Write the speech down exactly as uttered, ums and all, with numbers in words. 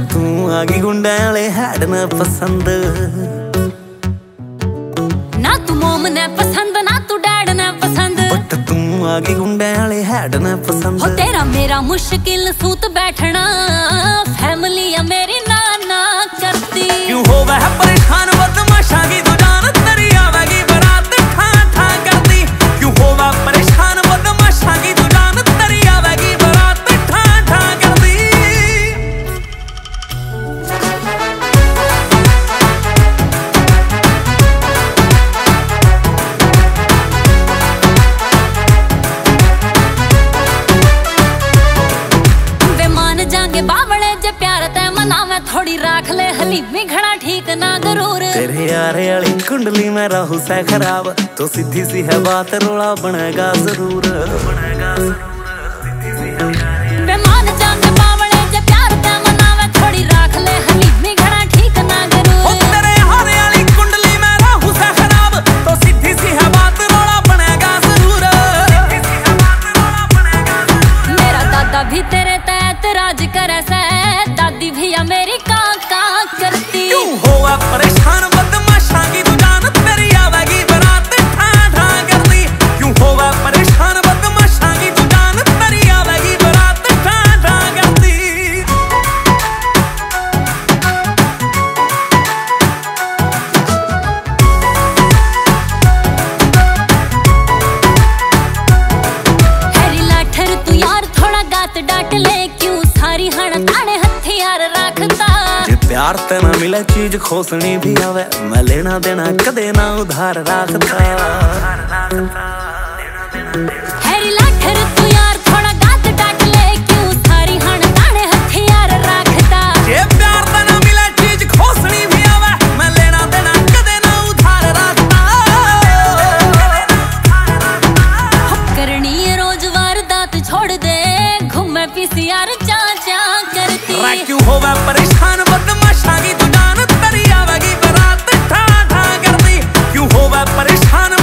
तू आगी गुंडे वाले हैड न पसंद ना तू मोम ने पसंद ना तू डैड ने पसंद बट तू आगी गुंडे वाले हैड न पसंद हो तेरा मेरा मुश्किल सूत बैठना फैमिली या मेरी नाना करती क्यों हो वह परेशान बदमाशा की तू जान तेरी आवेगी बारात ठा ठा करती क्यों हो वह परेशान बदमाशा की तू जान तेरी आवेगी बारात ठा ठा करती जागे बावले जे प्यार ते मना में थोड़ी राख ले हलीमी घड़ा ठीक ना गरूर तेरे यारे वाली कुंडली में राहु से खराब तो सीधी सी है बात रोला बनेगा जरूर बनेगा जरूर बेमान जागे बावले जे प्यार ते मना में थोड़ी राख ले हलीमी घड़ा ठीक ना गरूर तेरे यारे वाली कुंडली में राहु से खराब तो सीधी सी है बात रोला बनेगा जरूर मेरा दादा भी तेरे राज करे से दादी भी मेरी काका करती क्यों होवा परेशान बदमाशा की तू जान तेरी आवेगी बारात ठा ठा करती क्यों होवा परेशान बदमाशा की तू जान तेरी आवेगी बारात ठा ठा करती हैरी लाठर तू यार थोड़ा गात डाट ले सारी हण ताने हथियार रखता जे प्यार ते ना मिले चीज खोसनी भी आवे मैं लेना देना कदे ना उधार रखता हैरी लाठर तू यार थोड़ा गात डाट ले क्यों सारी हण ताने हथियार रखता जे प्यार ते ना मिले चीज खोसनी भी आवे मैं लेना देना कदे ना उधार रखता करनी रोज वारदात छोड़ दे घूमे पीसीआर क्यों होवा परेशान बदमाशा की तू जान तेरी आवेगी बारात ठा ठा करती क्यों होवा परेशान